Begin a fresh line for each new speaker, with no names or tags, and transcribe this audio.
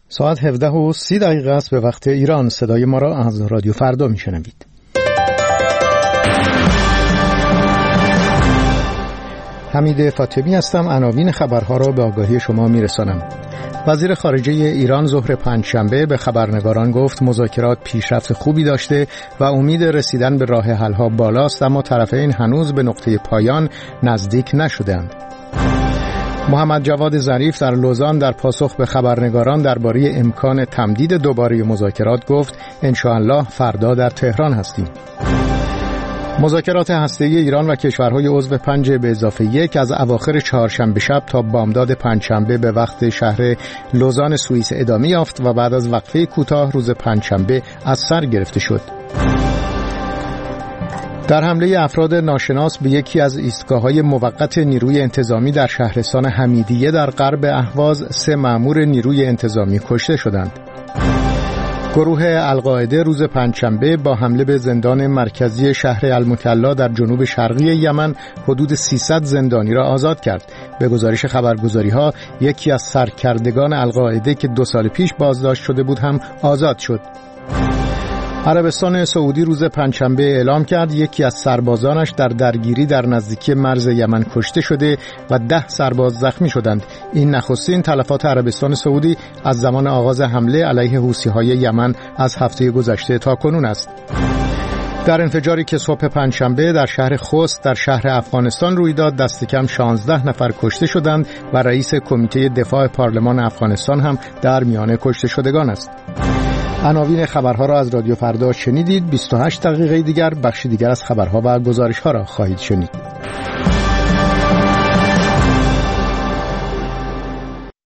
ساعت 17:30 است به وقت ایران. صدای ما را از رادیو فردا میشنوید. حمید فاطمی هستم. عناوین خبرها را به آگاهی شما میرسانم. وزیر خارجه ایران ظهر پنجشنبه به خبرنگاران گفت مذاکرات پیشرفت خوبی داشته و امید رسیدن به راه حل‌ها بالاست، اما طرفین هنوز به نقطه پایان نزدیک نشدند. محمد جواد ظریف در لوزان در پاسخ به خبرنگاران درباره امکان تمدید دوباره مذاکرات گفت انشاءالله فردا در تهران هستیم. مذاکرات هسته‌ای ایران و کشورهای عضو 5+1 از اواخر چهارشنبه شب تا بامداد پنجشنبه به وقت شهر لوزان سوئیس ادامه یافت و بعد از وقفه کوتاه روز پنجشنبه از سر گرفته شد. در حمله افراد ناشناس به یکی از ایستگاه‌های موقت نیروی انتظامی در شهرستان حمیدیه در غرب اهواز 3 مأمور نیروی انتظامی کشته شدند. گروه القاعده روز پنجشنبه با حمله به زندان مرکزی شهر المکلا در جنوب شرقی یمن حدود 300 زندانی را آزاد کرد. به گزارش خبرگزاری‌ها یکی از سرکردگان القاعده که 2 سال پیش بازداشت شده بود هم آزاد شد. عربستان سعودی روز پنجشنبه اعلام کرد یکی از سربازانش در درگیری در نزدیکی مرز یمن کشته شده و 10 سرباز زخمی شدند. این نخستین تلفات عربستان سعودی از زمان آغاز حمله علیه حوثی‌های یمن از هفته گذشته تا کنون است. در انفجاری که صبح پنجشنبه در شهر خوست در شهر افغانستان روی داد دست کم 16 نفر کشته شدند و رئیس کمیته دفاع پارلمان افغانستان هم در میان کشته شدگان است. عناوین خبرها را از رادیو فردا شنیدید. 28 دقیقه دیگر بخش دیگر از خبرها و گزارش‌ها را خواهید شنید.